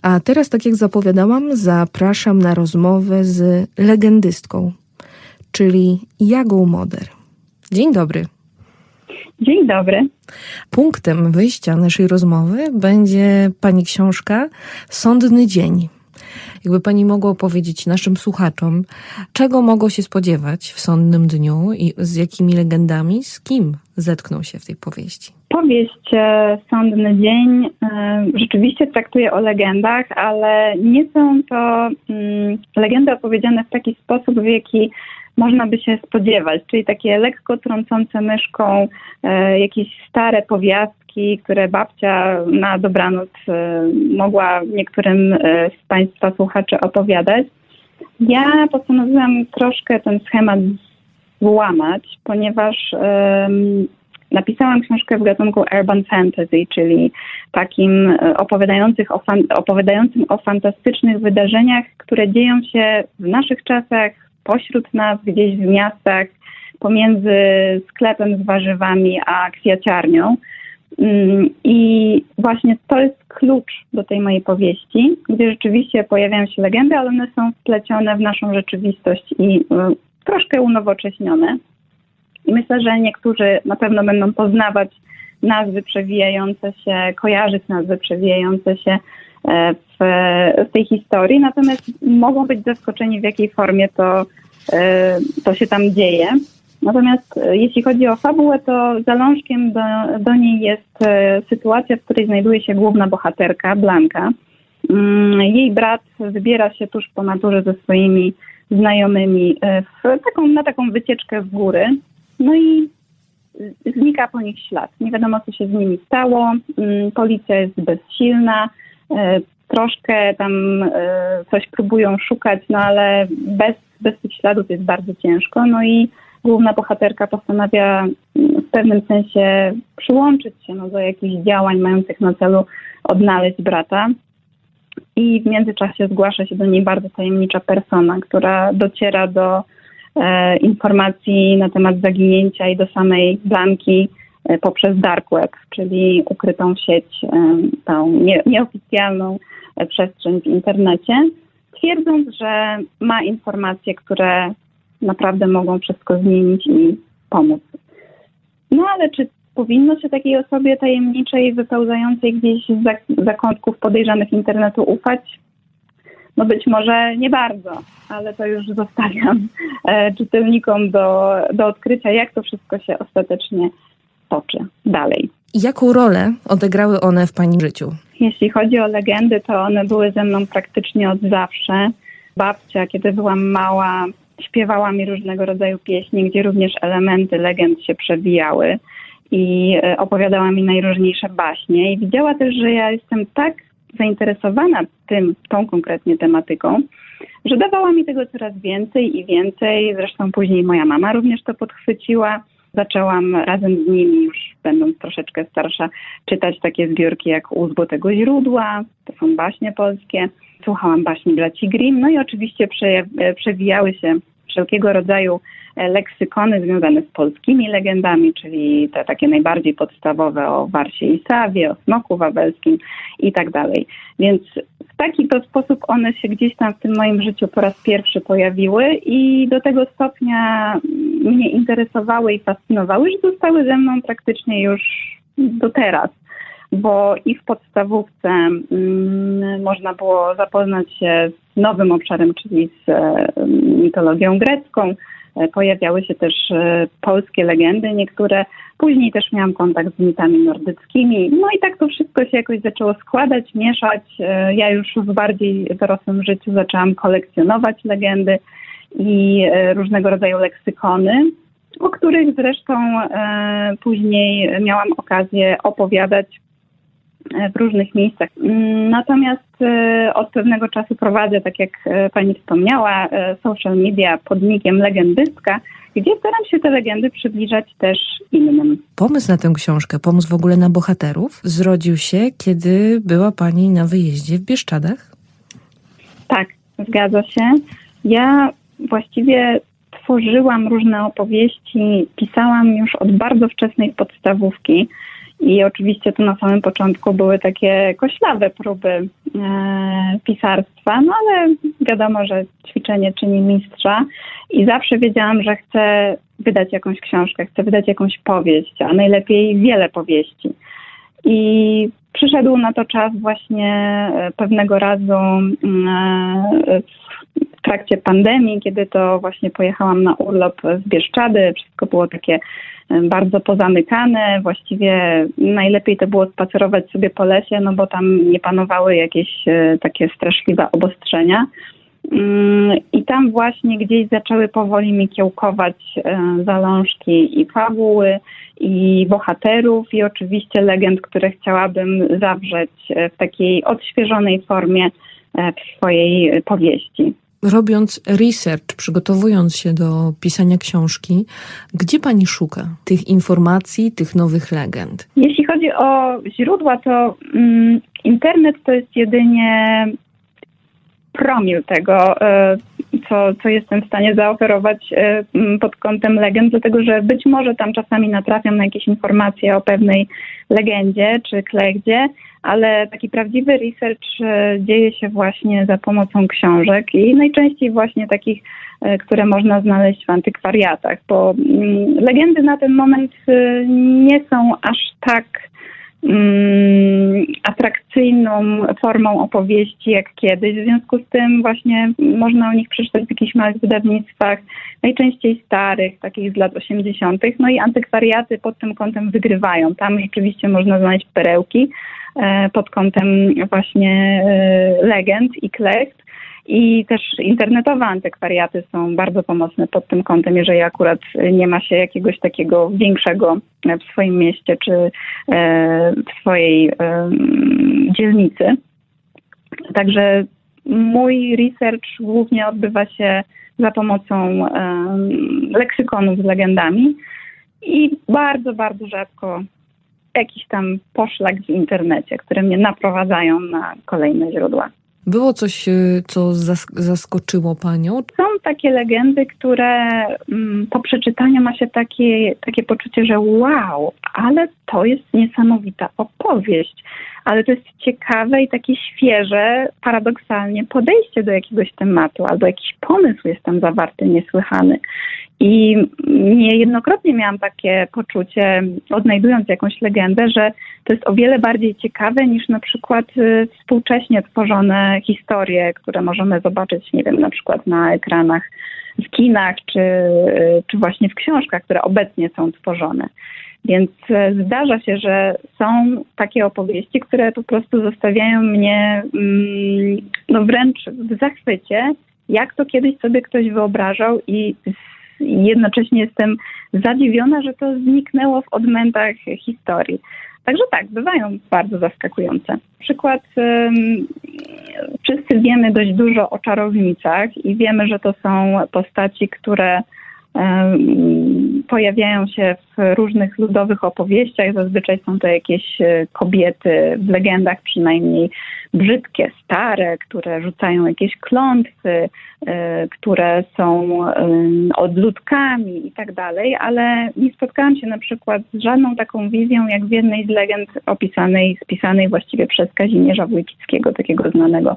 A teraz, tak jak zapowiadałam, zapraszam na rozmowę z legendystką, czyli Jagą Moder. Dzień dobry. Dzień dobry. Punktem wyjścia naszej rozmowy będzie pani książka Sądny dzień. Jakby pani mogła opowiedzieć naszym słuchaczom, czego mogą się spodziewać w sądnym dniu i z jakimi legendami, z kim zetkną się w tej powieści? Powieść Sądny dzień rzeczywiście traktuje o legendach, ale nie są to legendy opowiedziane w taki sposób, w jaki można by się spodziewać, czyli takie lekko trącące myszką, jakieś stare powiastki, które babcia na dobranoc mogła niektórym z Państwa słuchaczy opowiadać. Ja postanowiłam troszkę ten schemat złamać, ponieważ napisałam książkę w gatunku urban fantasy, czyli takim opowiadającym o fantastycznych wydarzeniach, które dzieją się w naszych czasach, pośród nas, gdzieś w miastach, pomiędzy sklepem z warzywami a kwiaciarnią. I właśnie to jest klucz do tej mojej powieści, gdzie rzeczywiście pojawiają się legendy, ale one są wplecione w naszą rzeczywistość i troszkę unowocześnione. I myślę, że niektórzy na pewno będą poznawać nazwy przewijające się, kojarzyć nazwy przewijające się w tej historii, natomiast mogą być zaskoczeni, w jakiej formie to się tam dzieje. Natomiast jeśli chodzi o fabułę, to zalążkiem do niej jest sytuacja, w której znajduje się główna bohaterka, Blanka. Jej brat wybiera się tuż po maturze ze swoimi znajomymi na taką wycieczkę w góry, no i znika po nich ślad. Nie wiadomo, co się z nimi stało, policja jest bezsilna, troszkę tam coś próbują szukać, no ale bez tych śladów jest bardzo ciężko. No i główna bohaterka postanawia w pewnym sensie przyłączyć się do jakichś działań mających na celu odnaleźć brata. I w międzyczasie zgłasza się do niej bardzo tajemnicza persona, która dociera do informacji na temat zaginięcia i do samej Blanki poprzez dark web, czyli ukrytą sieć, tą nieoficjalną przestrzeń w internecie, twierdząc, że ma informacje, które naprawdę mogą wszystko zmienić i pomóc. No ale czy powinno się takiej osobie tajemniczej, wypełzającej gdzieś z zakątków podejrzanych internetu ufać? No być może nie bardzo, ale to już zostawiam czytelnikom do odkrycia, jak to wszystko się ostatecznie toczy dalej. Jaką rolę odegrały one w pani życiu? Jeśli chodzi o legendy, to one były ze mną praktycznie od zawsze. Babcia, kiedy byłam mała, śpiewała mi różnego rodzaju pieśni, gdzie również elementy legend się przewijały i opowiadała mi najróżniejsze baśnie. I widziała też, że ja jestem tak zainteresowana tą konkretnie tematyką, że dawała mi tego coraz więcej i więcej. Zresztą później moja mama również to podchwyciła. Zaczęłam razem z nimi, już będąc troszeczkę starsza, czytać takie zbiórki jak U Złotego Źródła, to są baśnie polskie. Słuchałam baśni braci Grimm, no i oczywiście przewijały się wszelkiego rodzaju leksykony związane z polskimi legendami, czyli te takie najbardziej podstawowe o Warsie i Sawie, o Smoku Wawelskim i tak dalej. Więc w taki to sposób one się gdzieś tam w tym moim życiu po raz pierwszy pojawiły i do tego stopnia mnie interesowały i fascynowały, że zostały ze mną praktycznie już do teraz. Bo i w podstawówce można było zapoznać się z nowym obszarem, czyli z mitologią grecką. Pojawiały się też polskie legendy niektóre. Później też miałam kontakt z mitami nordyckimi. No i tak to wszystko się jakoś zaczęło składać, mieszać. Ja już w bardziej dorosłym życiu zaczęłam kolekcjonować legendy i różnego rodzaju leksykony, o których zresztą później miałam okazję opowiadać w różnych miejscach. Natomiast od pewnego czasu prowadzę, tak jak pani wspomniała, social media pod nickiem Legendystka, gdzie staram się te legendy przybliżać też innym. Pomysł na tę książkę, pomysł w ogóle na bohaterów zrodził się, kiedy była pani na wyjeździe w Bieszczadach? Tak, zgadza się. Ja właściwie tworzyłam różne opowieści, pisałam już od bardzo wczesnej podstawówki I oczywiście tu na samym początku były takie koślawe próby pisarstwa, no ale wiadomo, że ćwiczenie czyni mistrza i zawsze wiedziałam, że chcę wydać jakąś książkę, chcę wydać jakąś powieść, a najlepiej wiele powieści. I przyszedł na to czas właśnie pewnego razu w trakcie pandemii, kiedy to właśnie pojechałam na urlop w Bieszczady. Wszystko było takie bardzo pozamykane. Właściwie najlepiej to było spacerować sobie po lesie, no bo tam nie panowały jakieś takie straszliwe obostrzenia. I tam właśnie gdzieś zaczęły powoli mi kiełkować zalążki i fabuły, i bohaterów, i oczywiście legend, które chciałabym zawrzeć w takiej odświeżonej formie w swojej powieści. Robiąc research, przygotowując się do pisania książki, gdzie pani szuka tych informacji, tych nowych legend? Jeśli chodzi o źródła, to internet to jest jedynie promil tego, co jestem w stanie zaoferować pod kątem legend, dlatego że być może tam czasami natrafiam na jakieś informacje o pewnej legendzie czy klechdzie, ale taki prawdziwy research dzieje się właśnie za pomocą książek i najczęściej właśnie takich, które można znaleźć w antykwariatach, bo legendy na ten moment nie są aż tak atrakcyjną formą opowieści jak kiedyś. W związku z tym właśnie można o nich przeczytać w jakichś małych wydawnictwach, najczęściej starych, takich z lat 80. No i antykwariaty pod tym kątem wygrywają. Tam rzeczywiście można znaleźć perełki pod kątem właśnie legend i klecht. I też internetowe antykwariaty są bardzo pomocne pod tym kątem, jeżeli akurat nie ma się jakiegoś takiego większego w swoim mieście czy w swojej dzielnicy. Także mój research głównie odbywa się za pomocą leksykonów z legendami i bardzo, bardzo rzadko jakiś tam poszlak w internecie, które mnie naprowadzają na kolejne źródła. Było coś, co zaskoczyło panią? Są takie legendy, które po przeczytaniu ma się takie poczucie, że wow, ale to jest niesamowita opowieść. Ale to jest ciekawe i takie świeże, paradoksalnie podejście do jakiegoś tematu albo jakiś pomysł jest tam zawarty, niesłychany. I niejednokrotnie miałam takie poczucie, odnajdując jakąś legendę, że to jest o wiele bardziej ciekawe niż na przykład współcześnie tworzone historie, które możemy zobaczyć, nie wiem, na przykład na ekranach w kinach czy właśnie w książkach, które obecnie są tworzone. Więc zdarza się, że są takie opowieści, które po prostu zostawiają mnie wręcz w zachwycie, jak to kiedyś sobie ktoś wyobrażał i jednocześnie jestem zadziwiona, że to zniknęło w odmętach historii. Także tak, bywają bardzo zaskakujące. Na przykład wszyscy wiemy dość dużo o czarownicach i wiemy, że to są postaci, które pojawiają się w różnych ludowych opowieściach. Zazwyczaj są to jakieś kobiety, w legendach przynajmniej brzydkie, stare, które rzucają jakieś klątwy, które są odludkami i tak dalej, ale nie spotkałam się na przykład z żadną taką wizją, jak w jednej z legend spisanej właściwie przez Kazimierza Wójcickiego, takiego znanego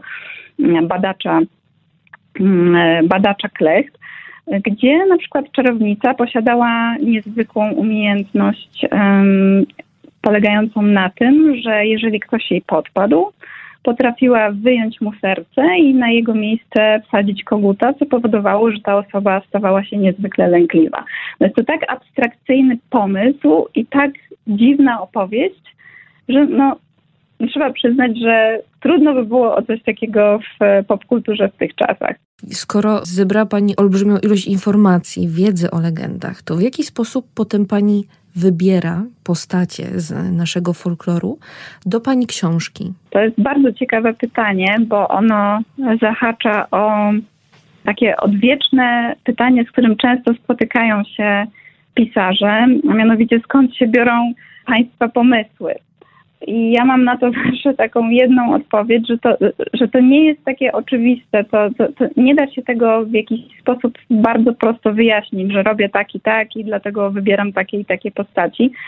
badacza klecht, gdzie na przykład czarownica posiadała niezwykłą umiejętność polegającą na tym, że jeżeli ktoś jej podpadł, potrafiła wyjąć mu serce i na jego miejsce wsadzić koguta, co powodowało, że ta osoba stawała się niezwykle lękliwa. Jest to tak abstrakcyjny pomysł i tak dziwna opowieść, że trzeba przyznać, że trudno by było o coś takiego w popkulturze w tych czasach. Skoro zebrała pani olbrzymią ilość informacji, wiedzy o legendach, to w jaki sposób potem pani wybiera postacie z naszego folkloru do pani książki? To jest bardzo ciekawe pytanie, bo ono zahacza o takie odwieczne pytanie, z którym często spotykają się pisarze, a mianowicie skąd się biorą państwa pomysły. I ja mam na to zawsze taką jedną odpowiedź, że to nie jest takie oczywiste, to nie da się tego w jakiś sposób bardzo prosto wyjaśnić, że robię tak i dlatego wybieram takie i takie postaci.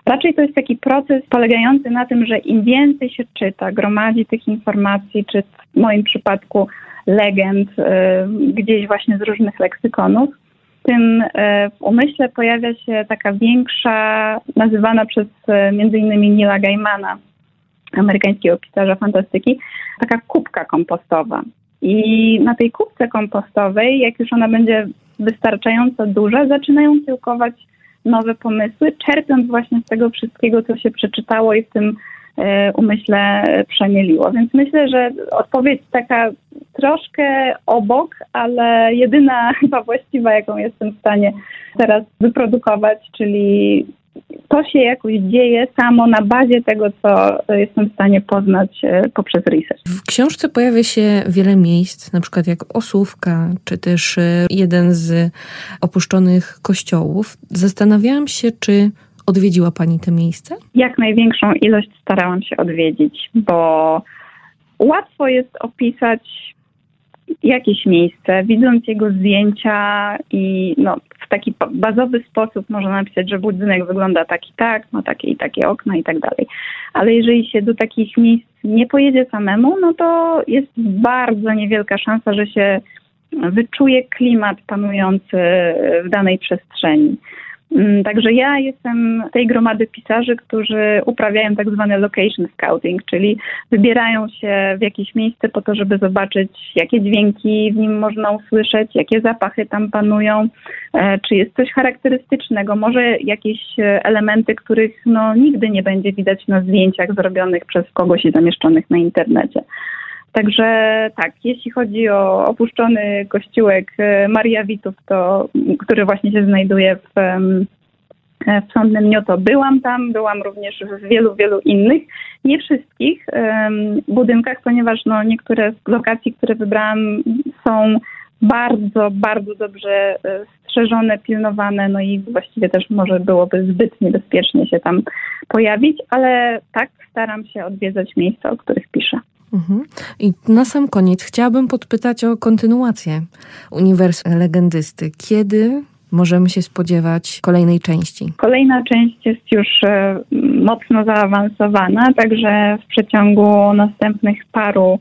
Raczej to jest taki proces polegający na tym, że im więcej się czyta, gromadzi tych informacji, czy w moim przypadku legend, gdzieś właśnie z różnych leksykonów, tym w umyśle pojawia się taka większa, nazywana przez m.in. Neila Gaimana, amerykańskiego pisarza fantastyki, taka kubka kompostowa. I na tej kubce kompostowej, jak już ona będzie wystarczająco duża, zaczynają kiełkować nowe pomysły, czerpiąc właśnie z tego wszystkiego, co się przeczytało i w tym umyśle przemieliło. Więc myślę, że odpowiedź taka troszkę obok, ale jedyna chyba właściwa, jaką jestem w stanie teraz wyprodukować, czyli to się jakoś dzieje samo na bazie tego, co jestem w stanie poznać poprzez research. W książce pojawia się wiele miejsc, na przykład jak Osówka, czy też jeden z opuszczonych kościołów. Zastanawiałam się, czy odwiedziła Pani te miejsce? Jak największą ilość starałam się odwiedzić, bo łatwo jest opisać jakieś miejsce, widząc jego zdjęcia i w taki bazowy sposób można napisać, że budynek wygląda tak, ma takie i takie okna i tak dalej. Ale jeżeli się do takich miejsc nie pojedzie samemu, no to jest bardzo niewielka szansa, że się wyczuje klimat panujący w danej przestrzeni. Także ja jestem tej gromady pisarzy, którzy uprawiają tak zwany location scouting, czyli wybierają się w jakieś miejsce po to, żeby zobaczyć, jakie dźwięki w nim można usłyszeć, jakie zapachy tam panują, czy jest coś charakterystycznego, może jakieś elementy, których nigdy nie będzie widać na zdjęciach zrobionych przez kogoś i zamieszczonych na internecie. Także tak, jeśli chodzi o opuszczony kościółek Maria Witów, który właśnie się znajduje w Sądnym Dniu, to byłam tam, byłam również w wielu innych, nie wszystkich budynkach, ponieważ niektóre z lokacji, które wybrałam, są bardzo, bardzo dobrze strzeżone, pilnowane, i właściwie też może byłoby zbyt niebezpiecznie się tam pojawić, ale tak, staram się odwiedzać miejsca, o których piszę. I na sam koniec chciałabym podpytać o kontynuację Uniwersum Legendysty. Kiedy możemy się spodziewać kolejnej części? Kolejna część jest już mocno zaawansowana, także w przeciągu następnych paru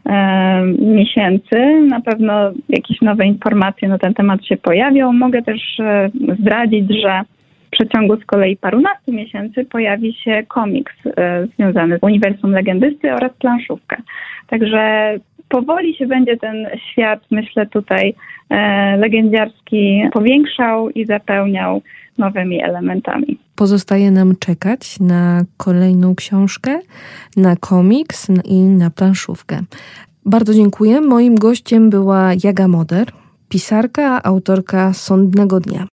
miesięcy na pewno jakieś nowe informacje na ten temat się pojawią. Mogę też zdradzić, że w przeciągu z kolei parunastu miesięcy pojawi się komiks związany z Uniwersum Legendysty oraz planszówka. Także powoli się będzie ten świat, myślę, tutaj legendziarski powiększał i zapełniał nowymi elementami. Pozostaje nam czekać na kolejną książkę, na komiks i na planszówkę. Bardzo dziękuję. Moim gościem była Jaga Moder, pisarka, autorka Sądnego Dnia.